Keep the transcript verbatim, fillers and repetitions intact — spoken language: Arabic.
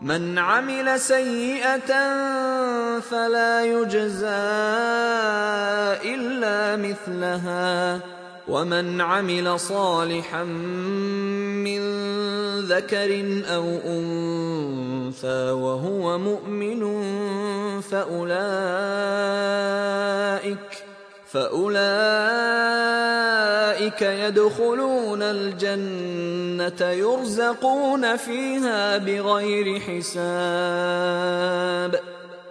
من عمل سيئة فلا يجزى إلا مثلها ومن عمل صالحا من ذكر أو أنثى وهو مؤمن فأولئك فأولئك يدخلون الجنة يرزقون فيها بغير حساب